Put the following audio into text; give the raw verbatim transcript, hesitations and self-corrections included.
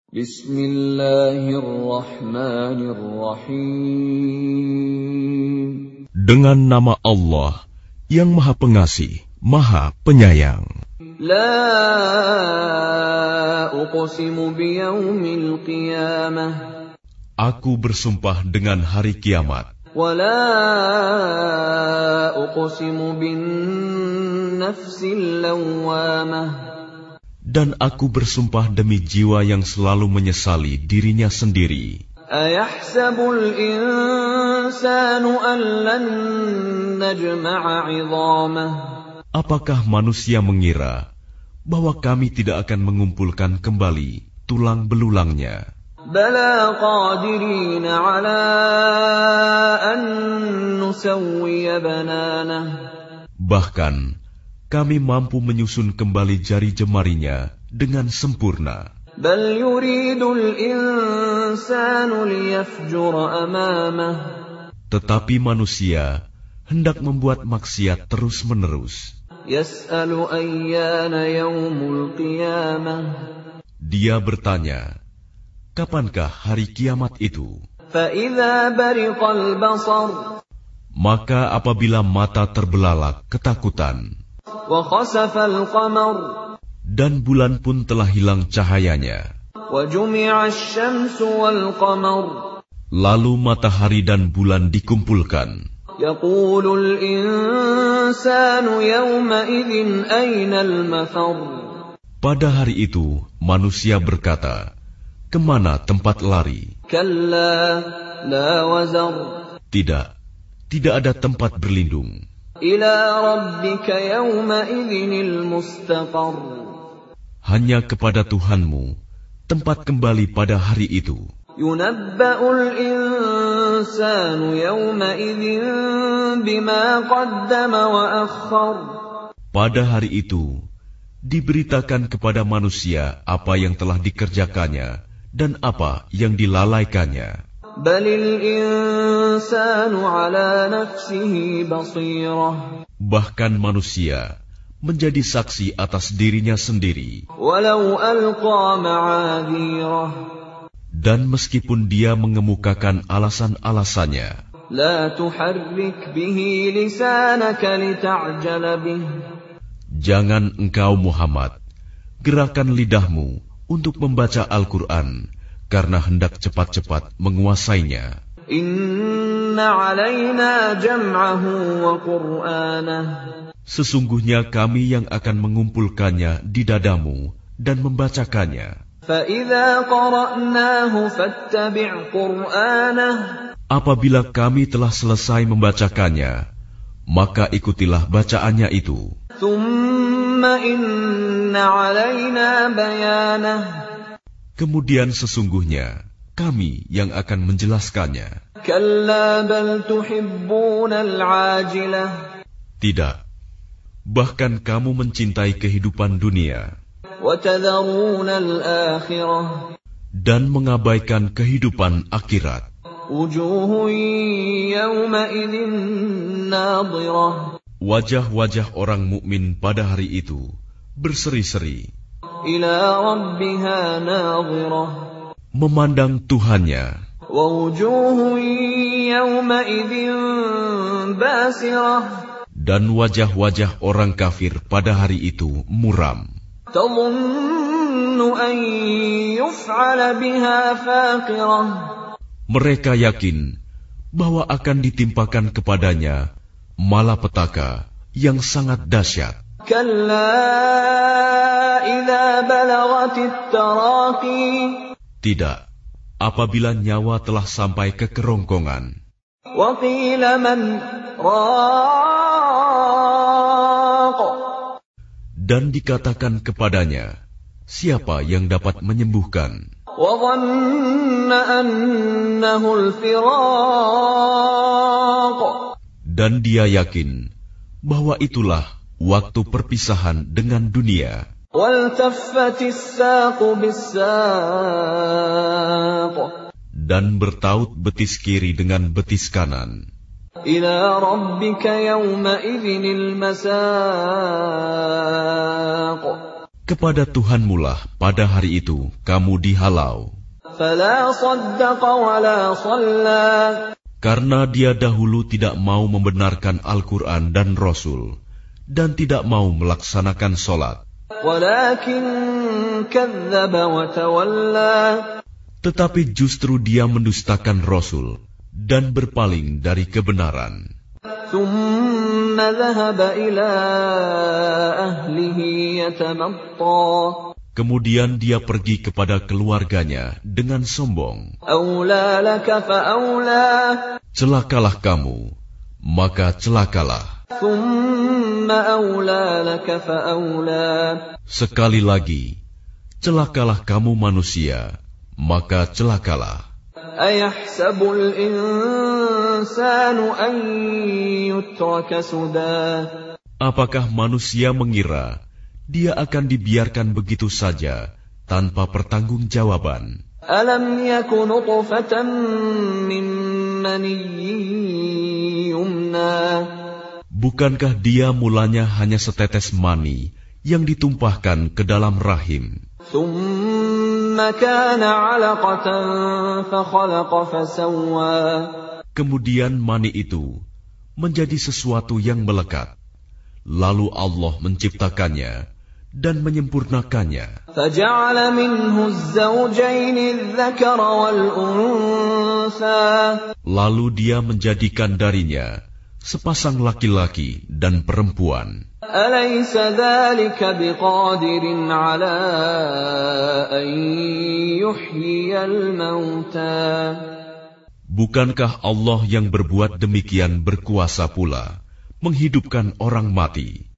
Bismillahirrahmanirrahim. Dengan nama Allah yang Maha Pengasih, Maha Penyayang. La uqsimu biyaumil qiyamah. Aku bersumpah dengan hari kiamat. Wa la uqsimu bin nafsil lawwamah. Dan aku bersumpah demi jiwa yang selalu menyesali dirinya sendiri. Ayahsabul insanu an lan najma'a 'idhamah. Apakah manusia mengira bahwa kami tidak akan mengumpulkan kembali tulang belulangnya? Bala qadirina 'ala an nusawwiya bananah. Bahkan kami mampu menyusun kembali jari jemarinya dengan sempurna. Bal yuridul insanu liyafjura amamah. Tetapi manusia hendak membuat maksiat terus-menerus. Yas'alu ayyana yaumul qiyamah. Dia bertanya, kapankah hari kiamat itu? Fa idza bariqal basar. Maka apabila mata terbelalak ketakutan, Wa khasafal qamar. dan bulan pun telah hilang cahayanya, Wa jumi'ash syamsu wal qamar. lalu matahari dan bulan dikumpulkan, Yaqulul insanu yawma idzin aynal mafar. pada hari itu manusia berkata, kemana tempat lari? Kalla la wazar. Tidak, tidak ada tempat berlindung. Ila rabbika yawma idzinil mustaqar. Hanya kepada Tuhanmu tempat kembali pada hari itu. Yunabba'ul insanu yawma idzin bima qaddama wa akhkhar. Pada hari itu diberitakan kepada manusia apa yang telah dikerjakannya dan apa yang dilalaikannya. Balil insanu ala nafsihi basirah. Bahkan manusia menjadi saksi atas dirinya sendiri. Walau alqa ma'adhirah. Dan meskipun dia mengemukakan alasan-alasannya, La tuharrik bihi lisanaka lita'jala bih. jangan engkau Muhammad gerakan lidahmu untuk membaca Al-Quran karena hendak cepat-cepat menguasainya. Inna alaina jam'ahu wa qur'anah. Sesungguhnya kami yang akan mengumpulkannya di dadamu dan membacakannya. Fa idza qara'nahu fattabi' qur'anah. Apabila kami telah selesai membacakannya, maka ikutilah bacaannya itu. Thumma inna alaina bayanah. Kemudian sesungguhnya kami yang akan menjelaskannya. Kalla bal tuhibbunal 'ajilah. Tidak, bahkan kamu mencintai kehidupan dunia Wa tadharunal akhirah. dan mengabaikan kehidupan akhirat. Wujuhun yawma idzin nadhirah. Wajah-wajah orang mukmin pada hari itu berseri-seri, Ila rabbiha nadhirah. memandang Tuhannya. Wa wujuhun yawma idzin basirah. Dan wajah-wajah orang kafir pada hari itu muram. Tadhunnu an yuf'ala biha faqirah. Mereka yakin bahwa akan ditimpakan kepadanya malapetaka yang sangat dahsyat. Kalla idza balagatit taraqi. Tidak, apabila nyawa telah sampai ke kerongkongan. Wa qila man raq. Dan dikatakan kepadanya, siapa yang dapat menyembuhkan? Wa dhanna annahu al-firaq. Dan dia yakin bahwa itulah waktu perpisahan dengan dunia. Waltaffatis saqu bis-saq. Dan bertaut betis kiri dengan betis kanan. Ila rabbika yawma idzinil masaq. kepada Tuhanmulah pada hari itu kamu dihalau. فلا صدق ولا صلى Karena dia dahulu tidak mau membenarkan Al-Quran dan Rasul, dan tidak mau melaksanakan sholat. ولكن كذب وتولى Tetapi justru dia mendustakan Rasul dan berpaling dari kebenaran. ثم ذهب إلى أهله يتمطى Kemudian dia pergi kepada keluarganya dengan sombong. أولى لك فأولى Celakalah kamu, maka celakalah. ثم أولى لك فأولى Sekali lagi, celakalah kamu manusia, maka celakalah. أيحسب الإنسان أن يترك سدى Apakah manusia mengira dia akan dibiarkan begitu saja tanpa pertanggungjawaban? ألم يك نطفة من مني يمنى Bukankah dia mulanya hanya setetes mani yang ditumpahkan ke dalam rahim? ثم كان علقة فخلق فسوى Kemudian mani itu menjadi sesuatu yang melekat. Lalu Allah menciptakannya dan menyempurnakannya. فجعل منه الزوجين الذكر والأنثى Lalu dia menjadikan darinya sepasang laki-laki dan perempuan. أليس ذلك بقادر على أن يحيي الموتى Bukankah Allah yang berbuat demikian berkuasa pula menghidupkan orang mati?